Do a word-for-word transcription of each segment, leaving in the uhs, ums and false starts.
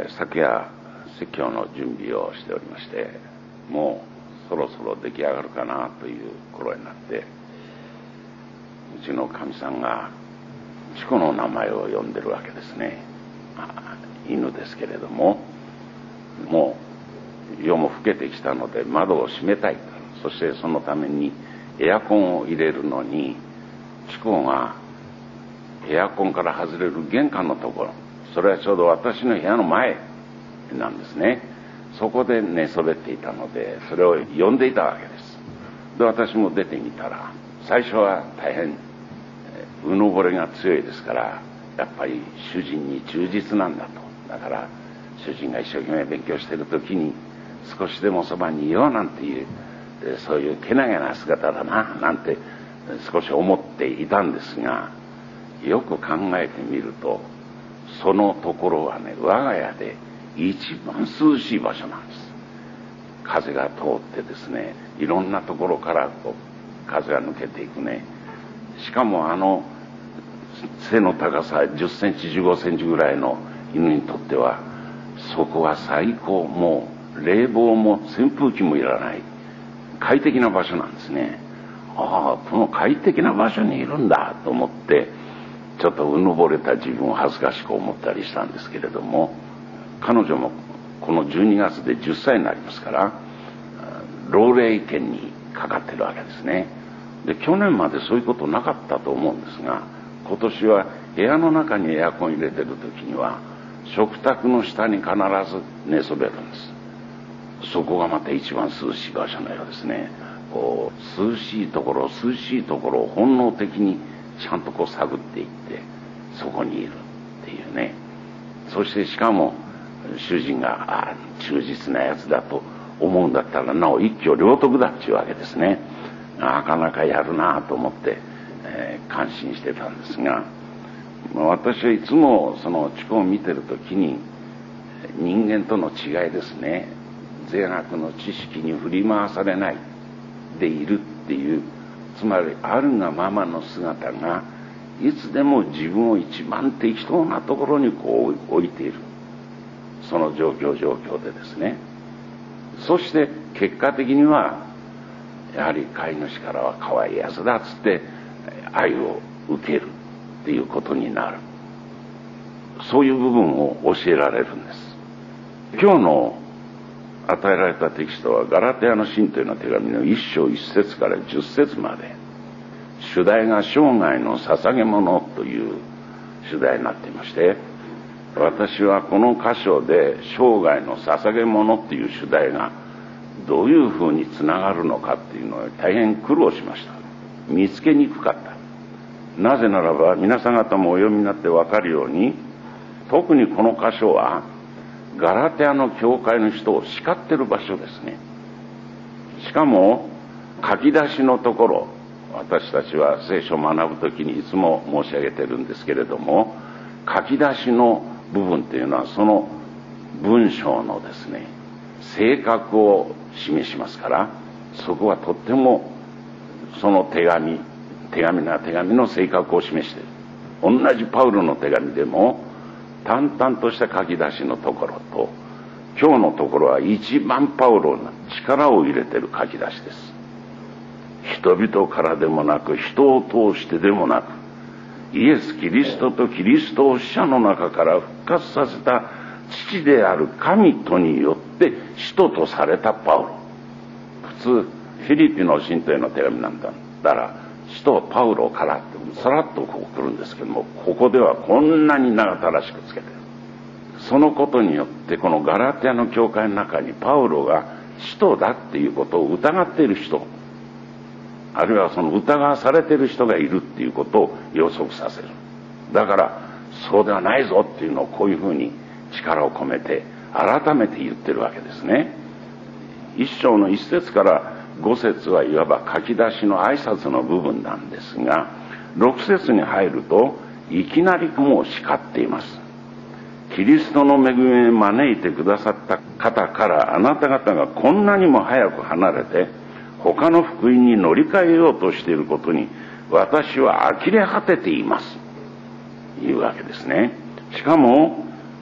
えー、昨夜説教の準備をしておりまして、もうそろそろ出来上がるかなという頃になって、うちのかみさんがチコの名前を呼んでるわけですね。まあ、犬ですけれども、もう夜も更けてきたので窓を閉めたい。そしてそのためにエアコンを入れるのに、チコがエアコンから外れる玄関のところ、それはちょうど私の部屋の前なんですね。そこで寝そべっていたので、それを呼んでいたわけです。で、私も出てみたら、最初は大変うぬぼれが強いですから、やっぱり主人に忠実なんだと。だから主人が一生懸命勉強している時に少しでもそばにいようなんていう、そういうけなげな姿だななんて少し思っていたんですが、よく考えてみると、そのところはね、我が家で一番涼しい場所なんです。風が通ってですね、いろんなところからこう風が抜けていくね。しかもあの背の高さじゅっセンチじゅうごセンチぐらいの犬にとっては、そこは最高、もう冷房も扇風機もいらない快適な場所なんですね。ああ、この快適な場所にいるんだと思って、ちょっとうぬぼれた自分を恥ずかしく思ったりしたんですけれども、彼女もこのじゅうにがつでじゅっさいになりますから、老齢犬にかかってるわけですね。で、去年までそういうことなかったと思うんですが、今年は部屋の中にエアコン入れてる時には食卓の下に必ず寝そべるんです。そこがまた一番涼しい場所のようですね。こう涼しいところ涼しいところを本能的にちゃんとこう探っていって、そこにいるっていうね。そしてしかも主人があ忠実なやつだと思うんだったら、なお一挙両得だっていうわけですね。なかなかやるなと思って、えー、感心してたんですが、私はいつもそのチコを見てるときに、人間との違いですね、善悪の知識に振り回されないでいるっていう、つまりあるがままの姿がいつでも自分を一番適当なところにこう置いている、その状況状況でですね。そして結果的にはやはり飼い主からは可愛いやつだっつって愛を受けるっていうことになる、そういう部分を教えられるんです。今日の与えられたテキストはガラテヤの信徒への手紙の一章一節から十節まで、主題が生涯の捧げ物という主題になっていまして、私はこの箇所で生涯の捧げ物っていう主題がどういうふうにつながるのかっていうのを大変苦労しました。見つけにくかった。なぜならば皆さん方もお読みになって分かるように、特にこの箇所はガラテヤの教会の人を叱ってる場所ですね。しかも書き出しのところ、私たちは聖書を学ぶときにいつも申し上げてるんですけれども、書き出しの部分っていうのはその文章のですね性格を示しますから、そこはとってもその手紙手紙な手紙の性格を示している。同じパウロの手紙でも淡々とした書き出しのところと、今日のところは一番パウロの力を入れている書き出しです。人々からでもなく、人を通してでもなく、イエス・キリストとキリストを死者の中から復活させた父である神とによって使徒とされたパウロ。普通フィリピの信徒への手紙なんだったら使徒パウロからってさらっとこう来るんですけども、ここではこんなに長たらしくつけてる。そのことによってこのガラテヤの教会の中にパウロが使徒だっていうことを疑っている人、あるいはその疑わされている人がいるっていうことを予測させる。だからそうではないぞっていうのをこういうふうに力を込めて改めて言ってるわけですね。一章の一節から五節はいわば書き出しの挨拶の部分なんですが、六節に入るといきなりもう叱っています。キリストの恵みに招いてくださった方からあなた方がこんなにも早く離れて他の福音に乗り換えようとしていることに私は呆れ果てています、いうわけですね。しかも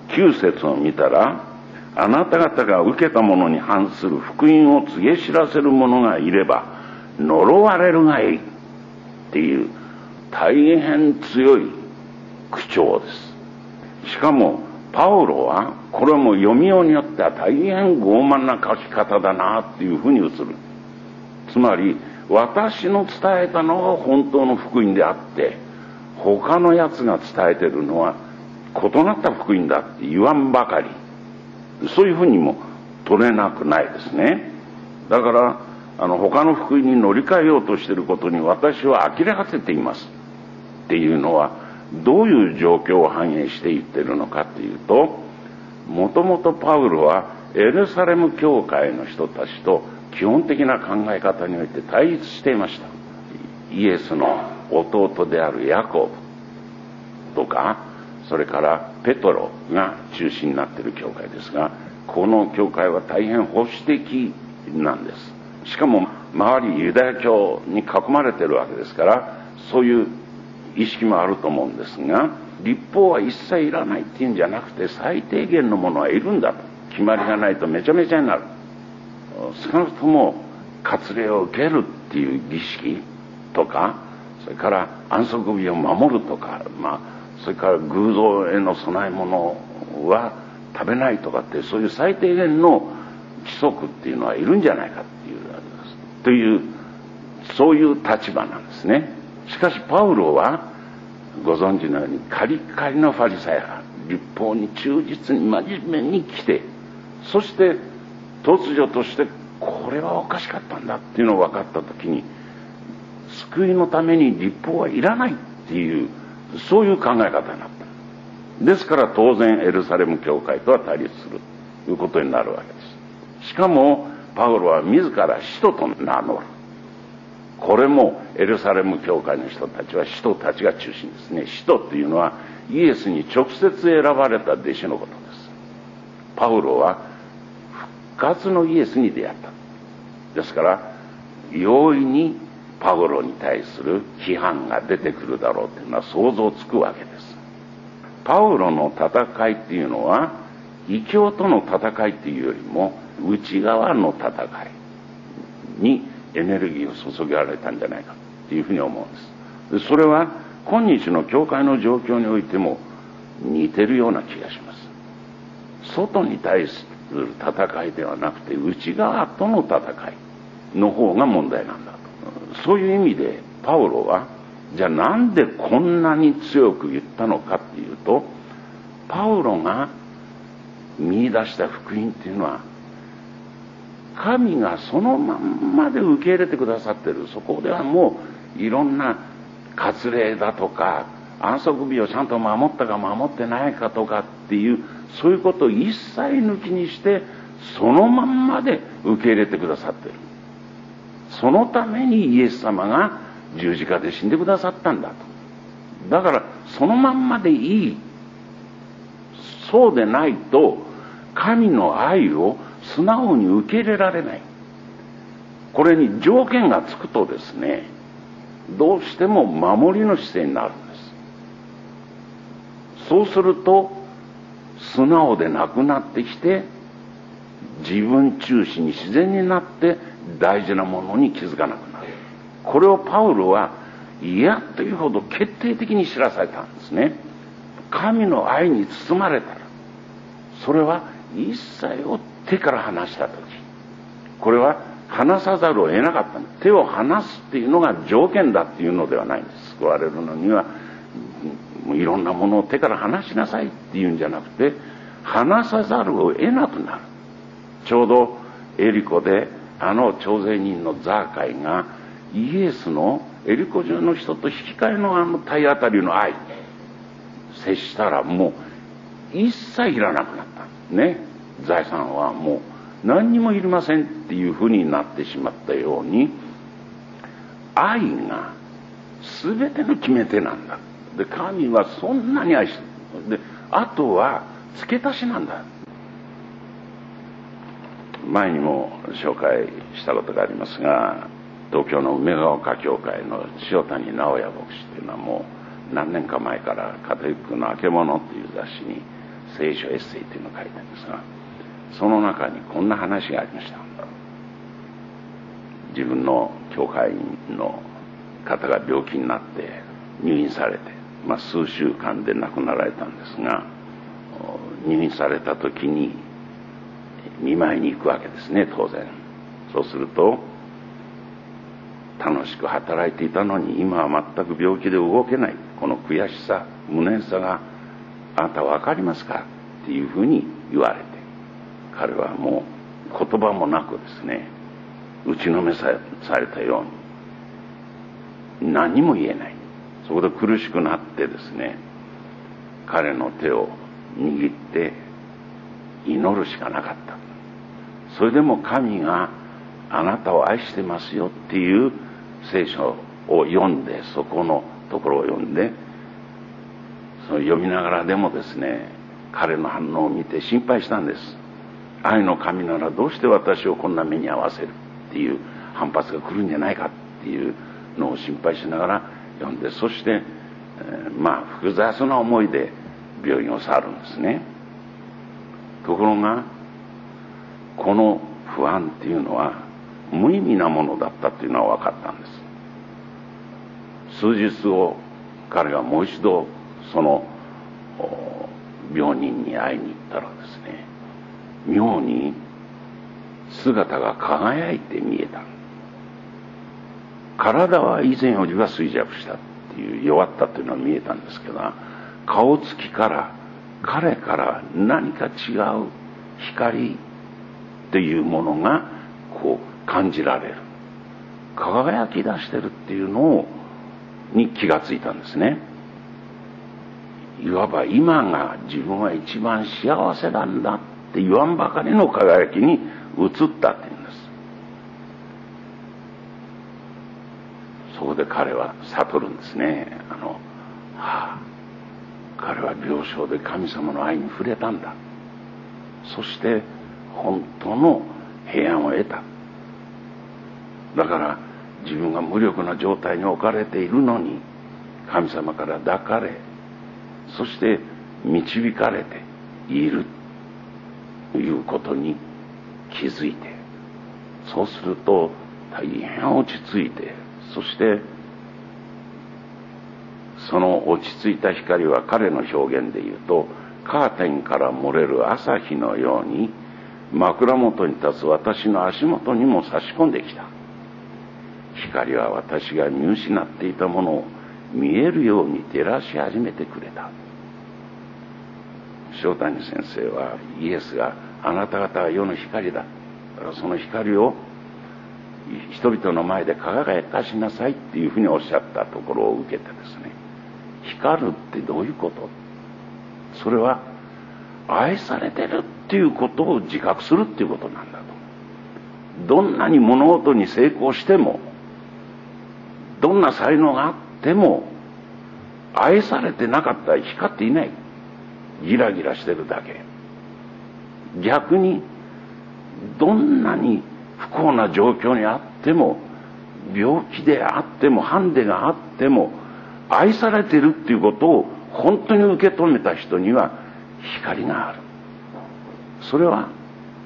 きゅう節を見たら、あなた方が受けたものに反する福音を告げ知らせる者がいれば呪われるがいいっていう大変強い口調です。しかもパウロはこれも読みようによっては大変傲慢な書き方だなっていうふうに映る。つまり私の伝えたのが本当の福音であって他のやつが伝えてるのは異なった福音だって言わんばかり、そういうふうにも取れなくないですね。だからあの他の福音に乗り換えようとしていることに私は呆れ果てていますっていうのはどういう状況を反映して言っているのかというと、もともとパウロはエルサレム教会の人たちと基本的な考え方において対立していました。イエスの弟であるヤコブとか、それからペトロが中心になっている教会ですが、この教会は大変保守的なんです。しかも周りユダヤ教に囲まれているわけですから、そういう意識もあると思うんですが、律法は一切いらないっていうんじゃなくて最低限のものはいるんだと。決まりがないとめちゃめちゃになる。少なくとも割礼を受けるっていう儀式とか、それから安息日を守るとか、まあそれから偶像への供え物は食べないとかって、そういう最低限の規則っていうのはいるんじゃないかっていうというそういう立場なんですね。しかしパウロはご存知のようにカリカリのファリサイ派、律法に忠実に真面目に来て、そして突如としてこれはおかしかったんだっていうのを分かった時に、救いのために律法はいらないっていうそういう考え方になった。ですから当然エルサレム教会とは対立するということになるわけです。しかもパウロは自ら使徒と名乗る。これもエルサレム教会の人たちは使徒たちが中心ですね。使徒というのはイエスに直接選ばれた弟子のことです。パウロは復活のイエスに出会った。ですから容易にパウロに対する批判が出てくるだろうというのは想像つくわけです。パウロの戦いっていうのは異教との戦いっていうよりも内側の戦いにエネルギーを注げられたんじゃないかというふうに思うんです。それは今日の教会の状況においても似てるような気がします。外に対する戦いではなくて内側との戦いの方が問題なんだと。そういう意味でパウロはじゃあなんでこんなに強く言ったのかっていうと、パウロが見出した福音っていうのは神がそのまんまで受け入れてくださってる。そこではもういろんな割礼だとか安息日をちゃんと守ったか守ってないかとかっていうそういうことを一切抜きにしてそのまんまで受け入れてくださってる。そのためにイエス様が十字架で死んでくださったんだと。だからそのまんまでいい。そうでないと神の愛を素直に受け入れられない。これに条件がつくとですね、どうしても守りの姿勢になるんです。そうすると素直でなくなってきて自分中心に自然になって大事なものに気づかなくなる。これをパウロは嫌というほど決定的に知らされたんですね。神の愛に包まれたら、それは一切を手から離した時、これは離さざるを得なかった。手を離すっていうのが条件だっていうのではないんです。救われるのにはもういろんなものを手から離しなさいっていうんじゃなくて、離さざるを得なくなる。ちょうどエリコであの徴税人のザーカイがイエスのエリコ中の人と引き換えのあの体当たりの愛に接したらもう一切いらなくなったね。財産はもう何にもいりませんっていうふうになってしまったように、愛が全ての決め手なんだ。で、神はそんなに愛してる。で、あとは付け足しなんだ。前にも紹介したことがありますが、東京の梅ヶ丘教会の塩谷直也牧師というのはもう何年か前からカトリックのあけものという雑誌に聖書エッセイというのを書いたんですが、その中にこんな話がありました。自分の教会員の方が病気になって入院されて、まあ、数週間で亡くなられたんですが、入院された時に見舞いに行くわけですね、当然。そうすると、楽しく働いていたのに今は全く病気で動けない、この悔しさ、無念さがあなた分かりますかっていうふうに言われて、彼はもう言葉もなくですね、打ちのめされたように何も言えない。そこで苦しくなってですね、彼の手を握って祈るしかなかった。それでも神があなたを愛してますよっていう聖書を読んで、そこのところを読んで、その読みながらでもですね、彼の反応を見て心配したんです。愛の神ならどうして私をこんな目に遭わせるっていう反発が来るんじゃないかっていうのを心配しながら読んで、そして、えー、まあ複雑な思いで病院を去るんですね。ところがこの不安っていうのは無意味なものだったっていうのは分かったんです。数日後、彼がもう一度その病人に会いに行ったらですね、妙に姿が輝いて見えた。体は以前よりは衰弱したっていう、弱ったというのは見えたんですけど、顔つきから彼から何か違う光というものがこう感じられる、輝き出してるっていうのをに気がついたんですね。いわば今が自分は一番幸せなんだって言わんばかりの輝きに移ったっていうんです。そこで彼は悟るんですね。あの、はあ、彼は病床で神様の愛に触れたんだ。そして本当の平安を得た。だから自分が無力な状態に置かれているのに、神様から抱かれ、そして導かれているということに気づいて、そうすると大変落ち着いて、そしてその落ち着いた光は彼の表現で言うと、カーテンから漏れる朝日のように枕元に立つ私の足元にも差し込んできた。光は私が見失っていたものを見えるように照らし始めてくれた。塩谷先生は、イエスがあなた方は世の光だ、だからその光を人々の前で輝かしなさいっていうふうにおっしゃったところを受けてですね、光るってどういうこと？それは愛されてるっていうことを自覚するっていうことなんだと。どんなに物事に成功しても、どんな才能があっても、愛されてなかったら光っていない。ギラギラしてるだけ。逆にどんなに不幸な状況にあっても、病気であっても、ハンデがあっても、愛されてるっていうことを本当に受け止めた人には光がある。それは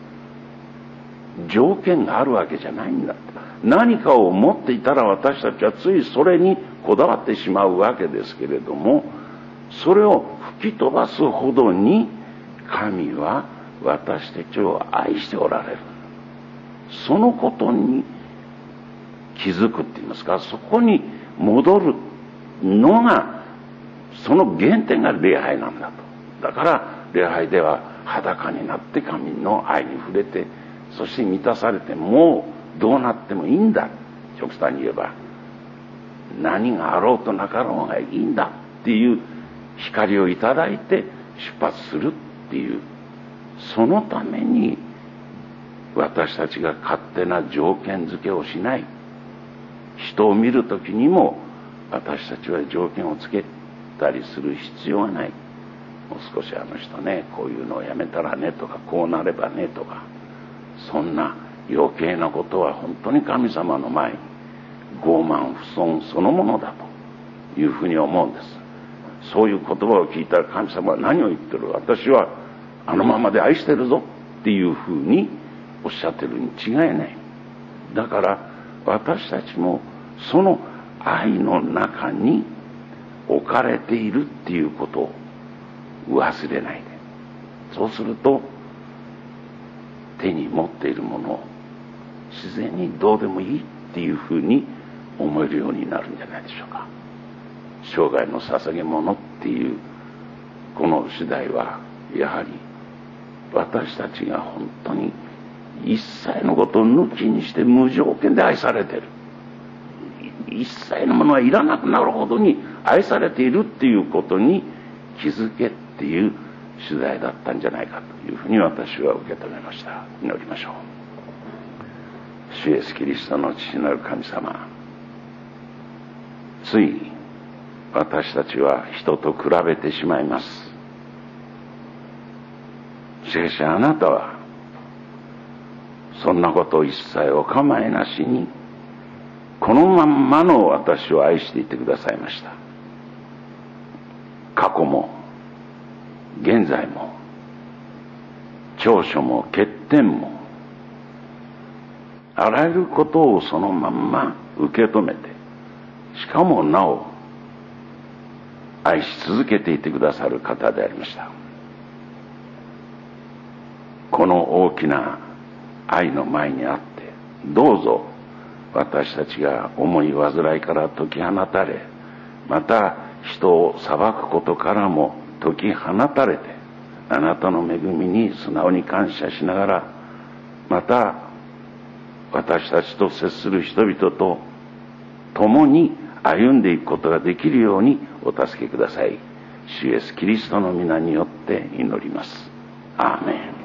条件があるわけじゃないんだ。何かを持っていたら私たちはついそれにこだわってしまうわけですけれども、それを吹き飛ばすほどに神は私たちを愛しておられる。そのことに気づくって言いますか、そこに戻るのが、その原点が礼拝なんだと。だから礼拝では裸になって神の愛に触れて、そして満たされて、もうどうなってもいいんだ、極端に言えば何があろうとなかろうがいいんだっていう光をいただいて出発するっていう、そのために私たちが勝手な条件付けをしない。人を見るときにも私たちは条件をつけたりする必要はない。もう少しあの人ね、こういうのをやめたらねとか、こうなればねとか、そんな余計なことは本当に神様の前に傲慢不遜そのものだというふうに思うんです。 そういう言葉を聞いたら神様は何を言ってる、私はあのままで愛してるぞっていうふうにおっしゃってるに違いない。だから私たちもその愛の中に置かれているっていうことを忘れないで、そうすると手に持っているものを自然にどうでもいいっていうふうに思えるようになるんじゃないでしょうか。生涯の捧げ物っていうこの次第はやはり私たちが本当に一切のことを抜きにして無条件で愛されている、一切のものはいらなくなるほどに愛されているっていうことに気づけっていう次第だったんじゃないかというふうに私は受け止めました。祈りましょう。主イエスキリストの父なる神様、つい私たちは人と比べてしまいます。しかしあなたはそんなことを一切お構いなしにこのまんまの私を愛していてくださいました。過去も現在も長所も欠点もあらゆることをそのまんま受け止めて、しかもなお愛し続けていてくださる方でありました。この大きな愛の前にあって、どうぞ私たちが重い煩いから解き放たれ、また人を裁くことからも解き放たれて、あなたの恵みに素直に感謝しながら、また私たちと接する人々と共に歩んでいくことができるようにお助けください。主イエスキリストの皆によって祈ります。アーメン。